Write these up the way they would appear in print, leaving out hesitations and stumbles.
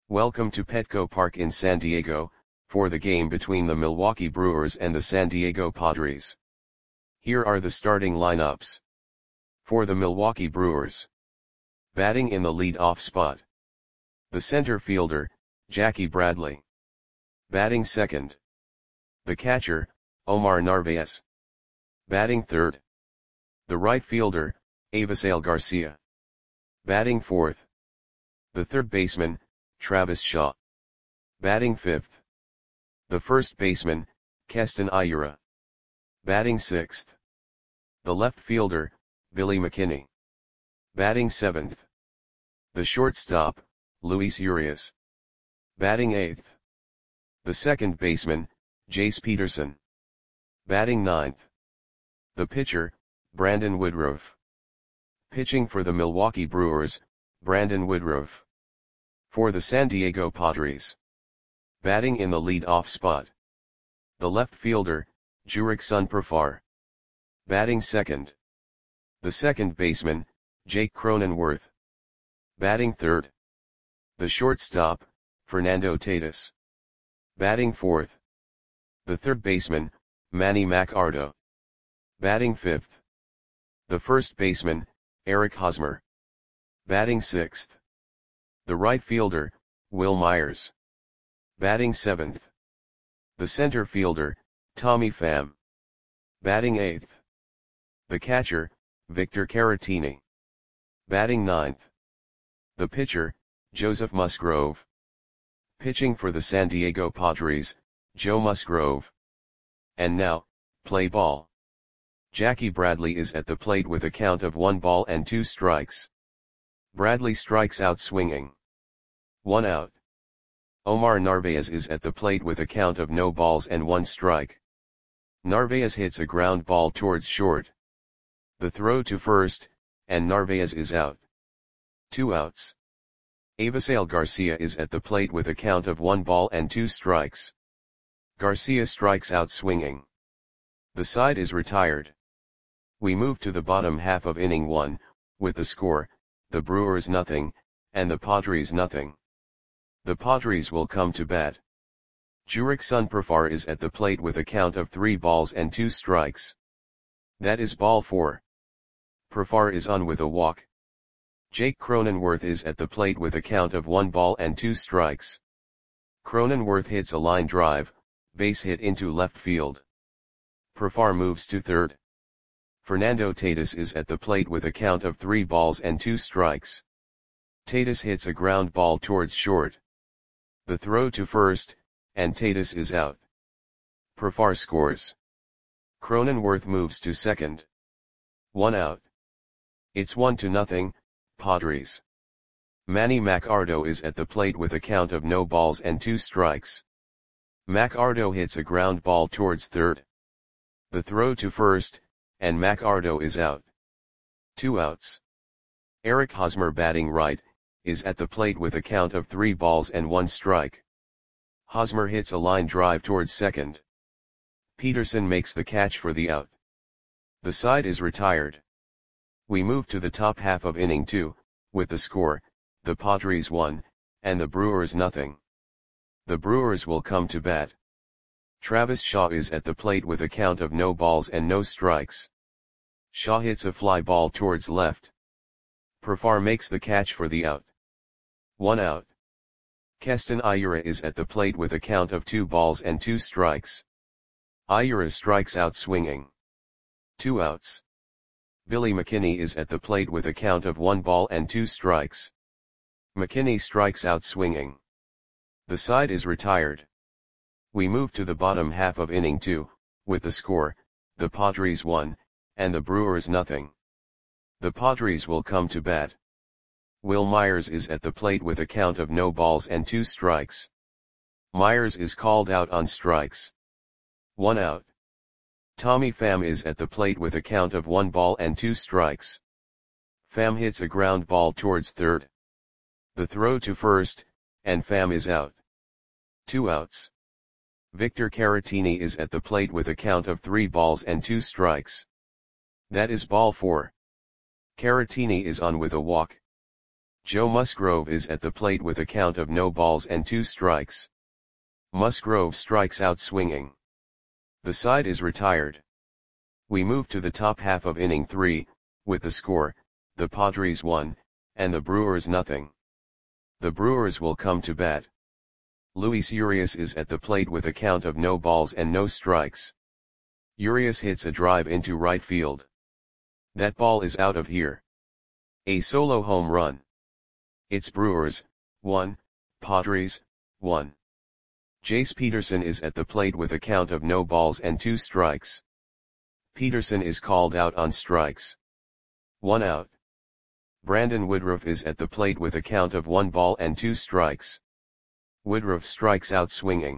Welcome to Petco Park in San Diego, for the game between the Milwaukee Brewers and the San Diego Padres. Here are the starting lineups. For the Milwaukee Brewers. Batting in the lead-off spot. The center fielder, Jackie Bradley. Batting second. The catcher, Omar Narvaez. Batting third. The right fielder, Avisail Garcia. Batting fourth. The third baseman, Travis Shaw. Batting fifth. The first baseman, Keston Hiura. Batting sixth. The left fielder, Billy McKinney. Batting seventh. The shortstop, Luis Urias. Batting eighth. The second baseman, Jace Peterson. Batting ninth. The pitcher, Brandon Woodruff. Pitching for the Milwaukee Brewers, Brandon Woodruff. For the San Diego Padres. Batting in the lead-off spot. The left fielder, Jurickson Profar. Batting second. The second baseman, Jake Cronenworth. Batting third. The shortstop, Fernando Tatis. Batting fourth. The third baseman, Manny Machado. Batting fifth. The first baseman, Eric Hosmer. Batting sixth. The right fielder, Wil Myers. Batting seventh. The center fielder, Tommy Pham. Batting eighth. The catcher, Victor Caratini. Batting ninth. The pitcher, Joseph Musgrove. Pitching for the San Diego Padres, Joe Musgrove. And now, play ball. Jackie Bradley is at the plate with a count of 1 ball and 2 strikes. Bradley strikes out swinging. 1 out. Omar Narvaez is at the plate with a count of no balls and 1 strike. Narvaez hits a ground ball towards short. The throw to first, and Narvaez is out. 2 outs. Avisail Garcia is at the plate with a count of 1 ball and 2 strikes. Garcia strikes out swinging. The side is retired. We move to the bottom half of inning 1, with the score, the Brewers nothing, and the Padres nothing. The Padres will come to bat. Jurickson Profar is at the plate with a count of 3 balls and 2 strikes. That is ball 4. Profar is on with a walk. Jake Cronenworth is at the plate with a count of 1 ball and 2 strikes. Cronenworth hits a line drive, base hit into left field. Profar moves to third. Fernando Tatis is at the plate with a count of 3 balls and 2 strikes. Tatis hits a ground ball towards short. The throw to first, and Tatis is out. Profar scores. Cronenworth moves to second. 1 out. It's 1-0, Padres. Manny Machado is at the plate with a count of no balls and 2 strikes. Machado hits a ground ball towards third. The throw to first, and Machado is out. 2 outs. Eric Hosmer batting right, is at the plate with a count of 3 balls and 1 strike. Hosmer hits a line drive towards second. Peterson makes the catch for the out. The side is retired. We move to the top half of inning 2, with the score, the Padres 1, and the Brewers nothing. The Brewers will come to bat. Travis Shaw is at the plate with a count of no balls and no strikes. Shaw hits a fly ball towards left. Profar makes the catch for the out. 1 out. Keston Hiura is at the plate with a count of 2 balls and 2 strikes. Hiura strikes out swinging. 2 outs. Billy McKinney is at the plate with a count of 1 ball and 2 strikes. McKinney strikes out swinging. The side is retired. We move to the bottom half of inning 2, with the score, the Padres 1, and the Brewers nothing. The Padres will come to bat. Wil Myers is at the plate with a count of no balls and 2 strikes. Myers is called out on strikes. 1 out. Tommy Pham is at the plate with a count of 1 ball and 2 strikes. Pham hits a ground ball towards third. The throw to first, and Pham is out. 2 outs. Victor Caratini is at the plate with a count of 3 balls and 2 strikes. That is ball 4. Caratini is on with a walk. Joe Musgrove is at the plate with a count of no balls and 2 strikes. Musgrove strikes out swinging. The side is retired. We move to the top half of inning 3, with the score, the Padres 1, and the Brewers nothing. The Brewers will come to bat. Luis Urias is at the plate with a count of no balls and no strikes. Urias hits a drive into right field. That ball is out of here. A solo home run. It's Brewers, 1, Padres, 1. Jace Peterson is at the plate with a count of no balls and 2 strikes. Peterson is called out on strikes. 1 out. Brandon Woodruff is at the plate with a count of 1 ball and 2 strikes. Woodruff strikes out swinging.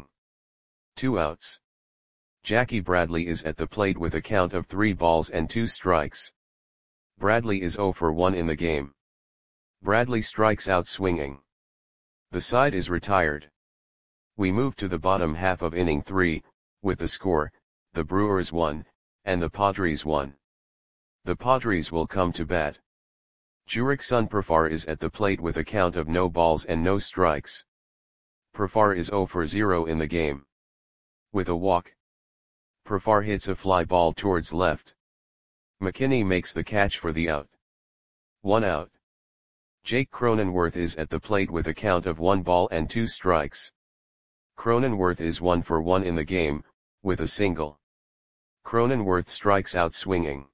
2 outs. Jackie Bradley is at the plate with a count of 3 balls and 2 strikes. Bradley is 0 for 1 in the game. Bradley strikes out swinging. The side is retired. We move to the bottom half of inning 3, with the score, the Brewers 1, and the Padres 1. The Padres will come to bat. Jurickson Profar is at the plate with a count of no balls and no strikes. Profar is 0 for 0 in the game. With a walk, Profar hits a fly ball towards left. McKinney makes the catch for the out. 1 out. Jake Cronenworth is at the plate with a count of 1 ball and 2 strikes. Cronenworth is 1 for 1 in the game, with a single. Cronenworth strikes out swinging.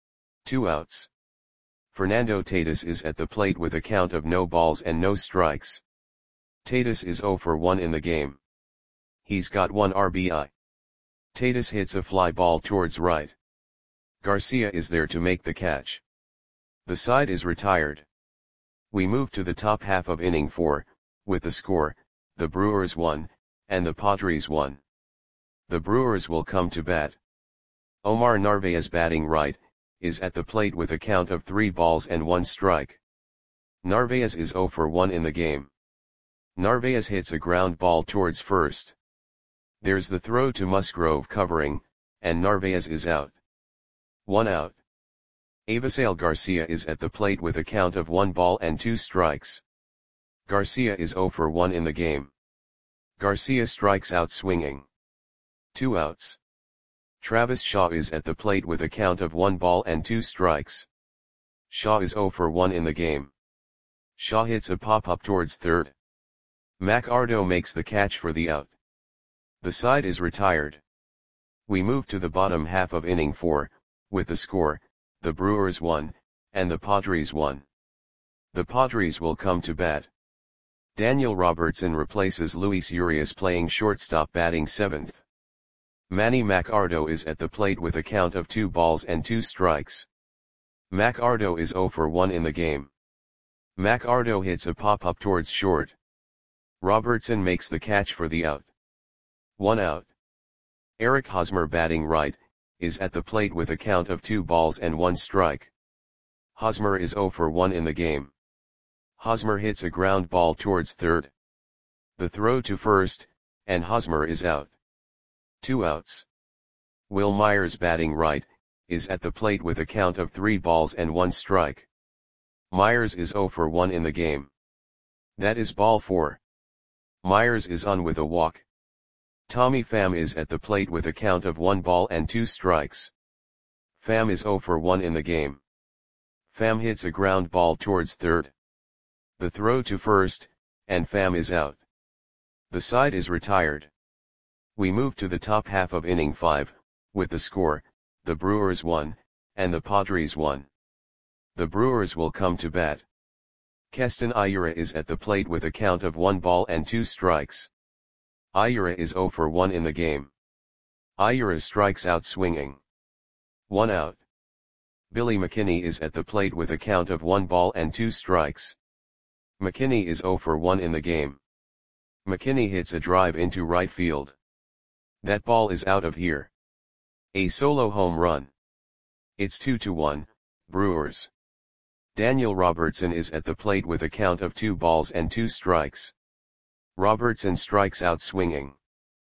2 outs. Fernando Tatis is at the plate with a count of no balls and no strikes. Tatis is 0 for 1 in the game. He's got 1 RBI. Tatis hits a fly ball towards right. Garcia is there to make the catch. The side is retired. We move to the top half of inning 4, with the score, the Brewers 1, and the Padres 1. The Brewers will come to bat. Omar Narvaez batting right, is at the plate with a count of 3 balls and 1 strike. Narvaez is 0 for 1 in the game. Narvaez hits a ground ball towards first. There's the throw to Musgrove covering, and Narvaez is out. 1 out. Avisail Garcia is at the plate with a count of 1 ball and 2 strikes. Garcia is 0 for 1 in the game. Garcia strikes out swinging. 2 outs. Travis Shaw is at the plate with a count of 1 ball and 2 strikes. Shaw is 0 for 1 in the game. Shaw hits a pop-up towards third. Mac Ardo makes the catch for the out. The side is retired. We move to the bottom half of inning 4, with the score, the Brewers 1, and the Padres 1. The Padres will come to bat. Daniel Robertson replaces Luis Urias playing shortstop batting 7th. Manny Machado is at the plate with a count of 2 balls and 2 strikes. Machado is 0 for 1 in the game. Machado hits a pop-up towards short. Robertson makes the catch for the out. 1 out. Eric Hosmer batting right, is at the plate with a count of 2 balls and 1 strike. Hosmer is 0 for 1 in the game. Hosmer hits a ground ball towards third. The throw to first, and Hosmer is out. 2 outs. Will Myers batting right, is at the plate with a count of 3 balls and 1 strike. Myers is 0 for 1 in the game. That is ball 4. Myers is on with a walk. Tommy Pham is at the plate with a count of 1 ball and 2 strikes. Pham is 0 for 1 in the game. Pham hits a ground ball towards third. The throw to first, and Pham is out. The side is retired. We move to the top half of inning 5, with the score, the Brewers 1, and the Padres 1. The Brewers will come to bat. Keston Hiura is at the plate with a count of 1 ball and 2 strikes. Hiura is 0 for 1 in the game. Hiura strikes out swinging. 1 out. Billy McKinney is at the plate with a count of 1 ball and 2 strikes. McKinney is 0 for 1 in the game. McKinney hits a drive into right field. That ball is out of here. A solo home run. It's 2-1, Brewers. Daniel Robertson is at the plate with a count of 2 balls and 2 strikes. Robertson strikes out swinging.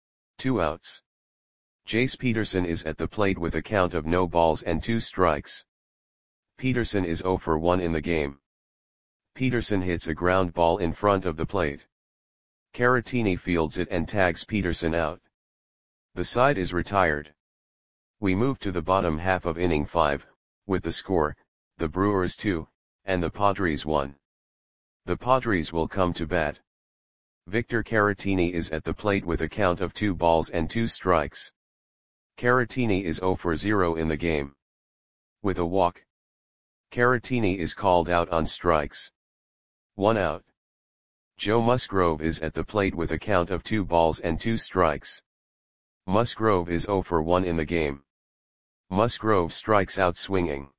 2 outs. Jace Peterson is at the plate with a count of no balls and 2 strikes. Peterson is 0 for 1 in the game. Peterson hits a ground ball in front of the plate. Caratini fields it and tags Peterson out. The side is retired. We move to the bottom half of inning 5, with the score, the Brewers 2, and the Padres 1. The Padres will come to bat. Victor Caratini is at the plate with a count of 2 balls and 2 strikes. Caratini is 0 for 0 in the game. With a walk, Caratini is called out on strikes. 1 out. Joe Musgrove is at the plate with a count of 2 balls and 2 strikes. Musgrove is 0 for 1 in the game. Musgrove strikes out swinging.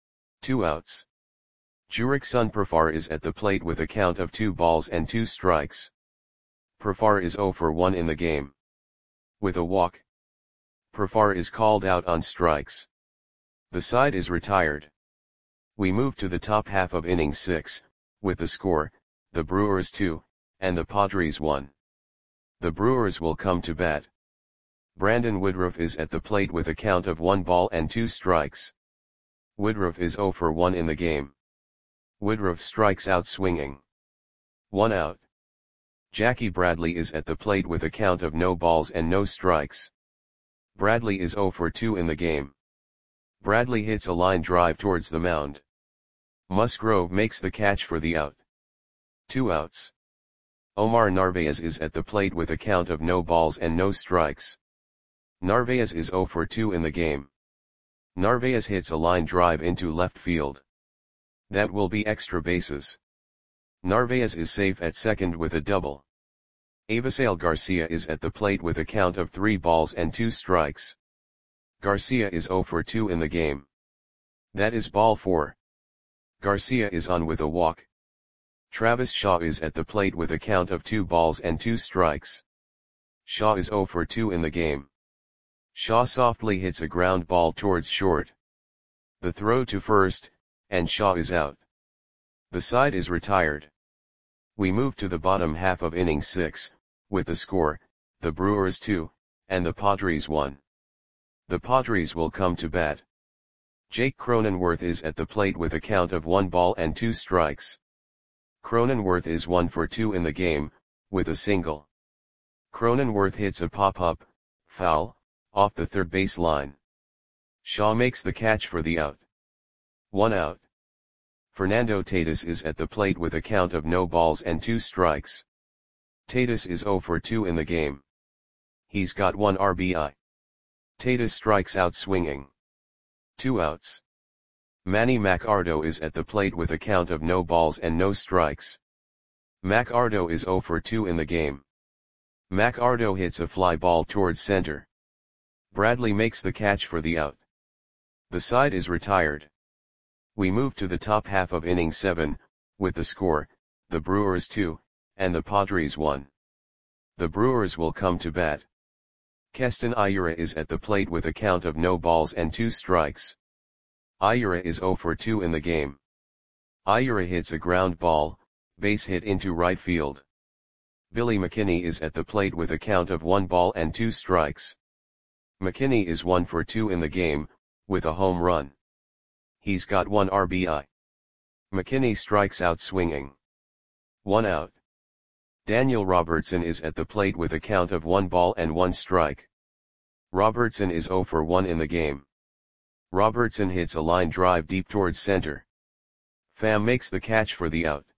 2 outs. Jurickson Profar is at the plate with a count of 2 balls and 2 strikes. Profar is 0 for 1 in the game. With a walk, Profar is called out on strikes. The side is retired. We move to the top half of inning 6, with the score, the Brewers 2, and the Padres 1. The Brewers will come to bat. Brandon Woodruff is at the plate with a count of 1 ball and 2 strikes. Woodruff is 0 for 1 in the game. Woodruff strikes out swinging. 1 out. Jackie Bradley is at the plate with a count of no balls and no strikes. Bradley is 0 for 2 in the game. Bradley hits a line drive towards the mound. Musgrove makes the catch for the out. 2 outs. Omar Narvaez is at the plate with a count of no balls and no strikes. Narvaez is 0 for 2 in the game. Narvaez hits a line drive into left field. That will be extra bases. Narvaez is safe at second with a double. Avisail Garcia is at the plate with a count of 3 balls and 2 strikes. Garcia is 0 for 2 in the game. That is ball 4. Garcia is on with a walk. Travis Shaw is at the plate with a count of 2 balls and 2 strikes. Shaw is 0 for 2 in the game. Shaw softly hits a ground ball towards short. The throw to first, and Shaw is out. The side is retired. We move to the bottom half of inning 6, with the score, the Brewers 2, and the Padres 1. The Padres will come to bat. Jake Cronenworth is at the plate with a count of 1 ball and 2 strikes. Cronenworth is 1 for 2 in the game, with a single. Cronenworth hits a pop-up, foul, off the third base line. Shaw makes the catch for the out. 1 out. Fernando Tatis is at the plate with a count of no balls and 2 strikes. Tatis is 0 for 2 in the game. He's got 1 RBI. Tatis strikes out swinging. 2 outs. Manny Machado is at the plate with a count of no balls and no strikes. Machado is 0 for 2 in the game. Machado hits a fly ball towards center. Bradley makes the catch for the out. The side is retired. We move to the top half of inning 7, with the score, the Brewers 2, and the Padres 1. The Brewers will come to bat. Keston Hiura is at the plate with a count of no balls and 2 strikes. Hiura is 0 for 2 in the game. Hiura hits a ground ball, base hit into right field. Billy McKinney is at the plate with a count of 1 ball and 2 strikes. McKinney is 1 for 2 in the game, with a home run. He's got 1 RBI. McKinney strikes out swinging. 1 out. Daniel Robertson is at the plate with a count of 1 ball and 1 strike. Robertson is 0 for 1 in the game. Robertson hits a line drive deep towards center. Pham makes the catch for the out.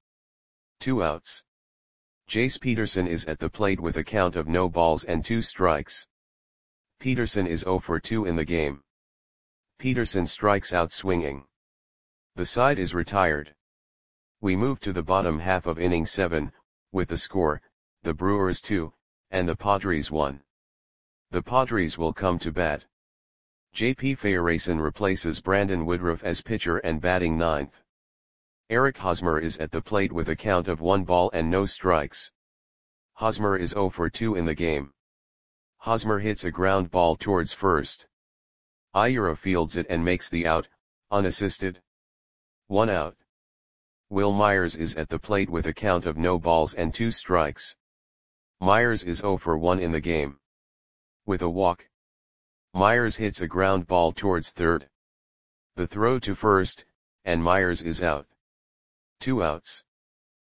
2 outs. Jace Peterson is at the plate with a count of no balls and 2 strikes. Peterson is 0 for 2 in the game. Peterson strikes out swinging. The side is retired. We move to the bottom half of inning 7, with the score, the Brewers 2, and the Padres 1. The Padres will come to bat. J.P. Feyereisen replaces Brandon Woodruff as pitcher and batting 9th. Eric Hosmer is at the plate with a count of 1 ball and no strikes. Hosmer is 0 for 2 in the game. Hosmer hits a ground ball towards first. Hiura fields it and makes the out, unassisted. 1 out. Will Myers is at the plate with a count of no balls and 2 strikes. Myers is 0 for 1 in the game. With a walk, Myers hits a ground ball towards third. The throw to first, and Myers is out. 2 outs.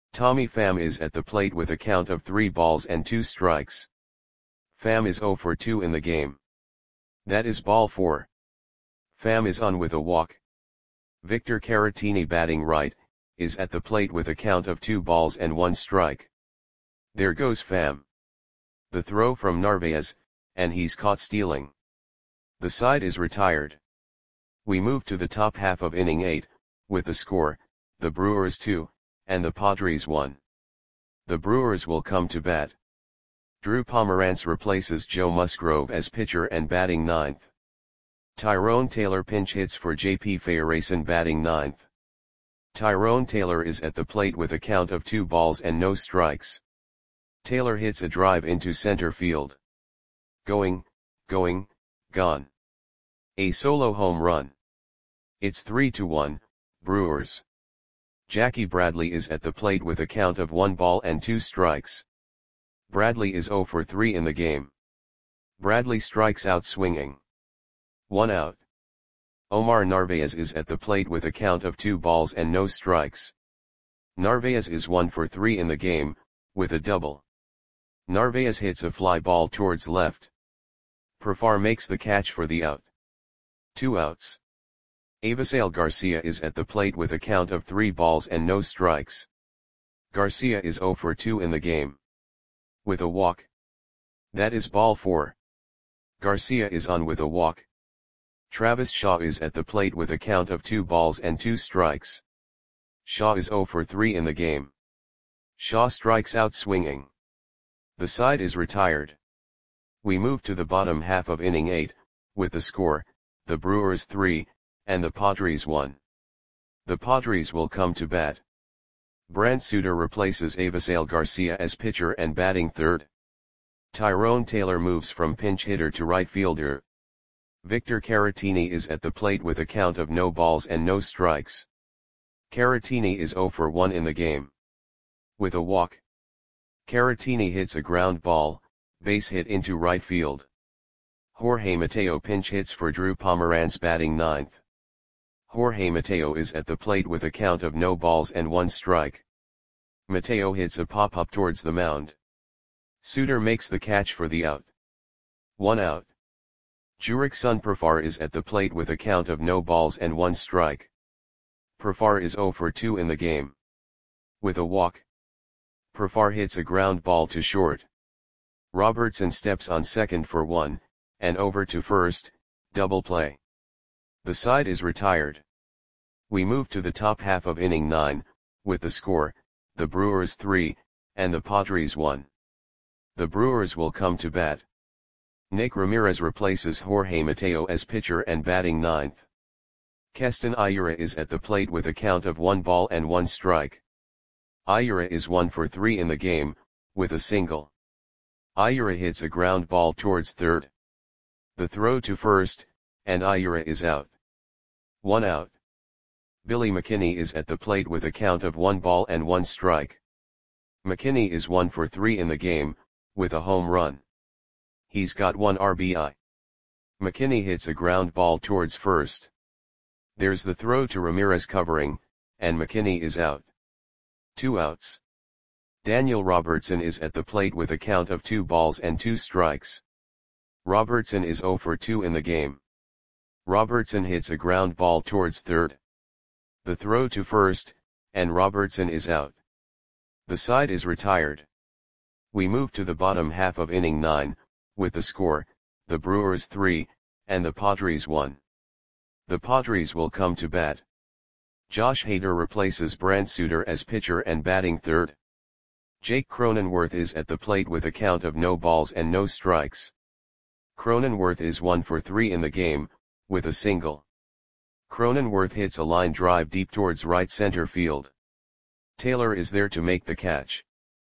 Tommy Pham is at the plate with a count of 3 balls and 2 strikes. Pham is 0 for 2 in the game. That is ball 4. Pham is on with a walk. Victor Caratini, batting right, is at the plate with a count of 2 balls and 1 strike. There goes Pham. The throw from Narvaez, and he's caught stealing. The side is retired. We move to the top half of inning 8, with the score, the Brewers 2, and the Padres 1. The Brewers will come to bat. Drew Pomeranz replaces Joe Musgrove as pitcher and batting 9th. Tyrone Taylor pinch hits for J.P. Fayerason, batting 9th. Tyrone Taylor is at the plate with a count of 2 balls and no strikes. Taylor hits a drive into center field. Going, gone. A solo home run. It's 3-1, Brewers. Jackie Bradley is at the plate with a count of 1 ball and 2 strikes. Bradley is 0 for 3 in the game. Bradley strikes out swinging. 1 out. Omar Narvaez is at the plate with a count of 2 balls and no strikes. Narvaez is 1 for 3 in the game, with a double. Narvaez hits a fly ball towards left. Profar makes the catch for the out. 2 outs. Avisail Garcia is at the plate with a count of 3 balls and no strikes. Garcia is 0 for 2 in the game. With a walk. That is ball 4. Garcia is on with a walk. Travis Shaw is at the plate with a count of 2 balls and 2 strikes. Shaw is 0 for 3 in the game. Shaw strikes out swinging. The side is retired. We move to the bottom half of inning 8, with the score, the Brewers 3, and the Padres 1. The Padres will come to bat. Brant Suter replaces Avisail Garcia as pitcher and batting 3rd. Tyrone Taylor moves from pinch hitter to right fielder. Victor Caratini is at the plate with a count of no balls and no strikes. Caratini is 0 for 1 in the game. With a walk. Caratini hits a ground ball, base hit into right field. Jorge Mateo pinch hits for Drew Pomeranz, batting 9th. Jorge Mateo is at the plate with a count of no balls and 1 strike. Mateo hits a pop-up towards the mound. Suter makes the catch for the out. 1 out. Jurickson Profar is at the plate with a count of no balls and 1 strike. Profar is 0 for 2 in the game. With a walk. Profar hits a ground ball to short. Robertson steps on second for 1, and over to first, double play. The side is retired. We move to the top half of inning 9, with the score, the Brewers 3, and the Padres 1. The Brewers will come to bat. Nick Ramirez replaces Jorge Mateo as pitcher and batting 9th. Keston Hiura is at the plate with a count of 1 ball and 1 strike. Hiura is 1 for 3 in the game, with a single. Hiura hits a ground ball towards third. The throw to first, and Hiura is out. 1 out. Billy McKinney is at the plate with a count of 1 ball and 1 strike. McKinney is 1 for 3 in the game, with a home run. He's got 1 RBI. McKinney hits a ground ball towards first. There's the throw to Ramirez covering, and McKinney is out. 2 outs. Daniel Robertson is at the plate with a count of 2 balls and 2 strikes. Robertson is 0 for 2 in the game. Robertson hits a ground ball towards third. The throw to first, and Robertson is out. The side is retired. We move to the bottom half of inning 9, with the score, the Brewers 3, and the Padres 1. The Padres will come to bat. Josh Hader replaces Brant Suter as pitcher and batting 3rd. Jake Cronenworth is at the plate with a count of no balls and no strikes. Cronenworth is 1 for 3 in the game, with a single. Cronenworth hits a line drive deep towards right center field. Taylor is there to make the catch.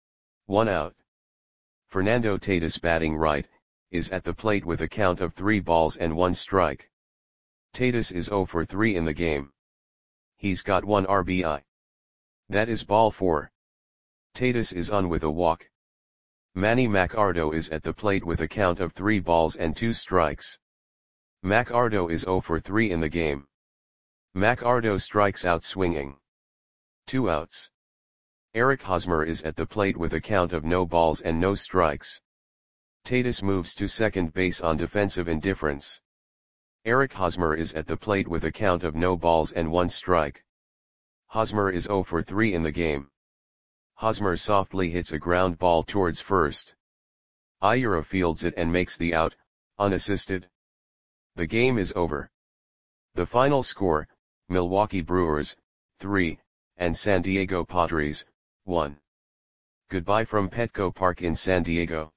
1 out. Fernando Tatis, batting right, is at the plate with a count of 3 balls and 1 strike. Tatis is 0 for 3 in the game. He's got 1 RBI. That is ball 4. Tatis is on with a walk. Manny Machado is at the plate with a count of 3 balls and 2 strikes. Machado is 0 for 3 in the game. Machado strikes out swinging. 2 outs. Eric Hosmer is at the plate with a count of no balls and no strikes. Tatis moves to second base on defensive indifference. Eric Hosmer is at the plate with a count of no balls and 1 strike. Hosmer is 0 for 3 in the game. Hosmer softly hits a ground ball towards first. Iura fields it and makes the out, unassisted. The game is over. The final score, Milwaukee Brewers, 3, and San Diego Padres, 1. Goodbye from Petco Park in San Diego.